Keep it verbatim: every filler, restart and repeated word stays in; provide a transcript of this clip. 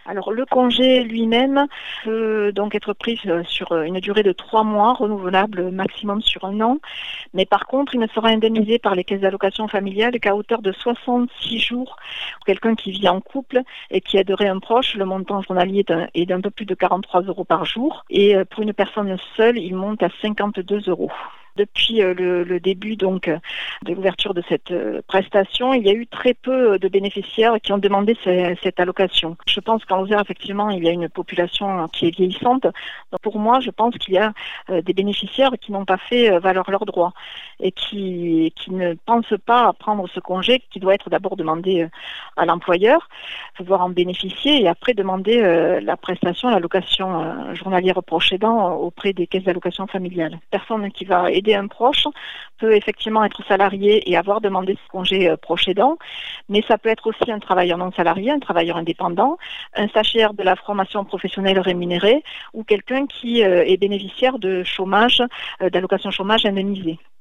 Alors le congé lui-même peut donc être pris sur une durée de trois mois, renouvelable maximum sur un an. Mais par contre, il ne sera indemnisé par les caisses d'allocation familiale qu'à hauteur de soixante-six jours pour quelqu'un qui vit en couple et qui aiderait un proche. Le montant journalier est d'un peu plus de quarante-trois euros par jour. Et pour une personne seule, il monte à cinquante-deux euros. Depuis le, le début donc de l'ouverture de cette prestation, il y a eu très peu de bénéficiaires qui ont demandé ces, cette allocation. Je pense qu'en Lozère, effectivement, il y a une population qui est vieillissante. Donc pour moi, je pense qu'il y a des bénéficiaires qui n'ont pas fait valoir leurs droits et qui, qui ne pensent pas à prendre ce congé qui doit être d'abord demandé à l'employeur, pouvoir en bénéficier et après demander la prestation, l'allocation journalière proche aidant auprès des caisses d'allocation familiale. Personne qui va aider un proche peut effectivement être salarié et avoir demandé ce congé proche aidant, mais ça peut être aussi un travailleur non salarié, un travailleur indépendant, un stagiaire de la formation professionnelle rémunérée ou quelqu'un qui est bénéficiaire de chômage, d'allocation chômage indemnisée.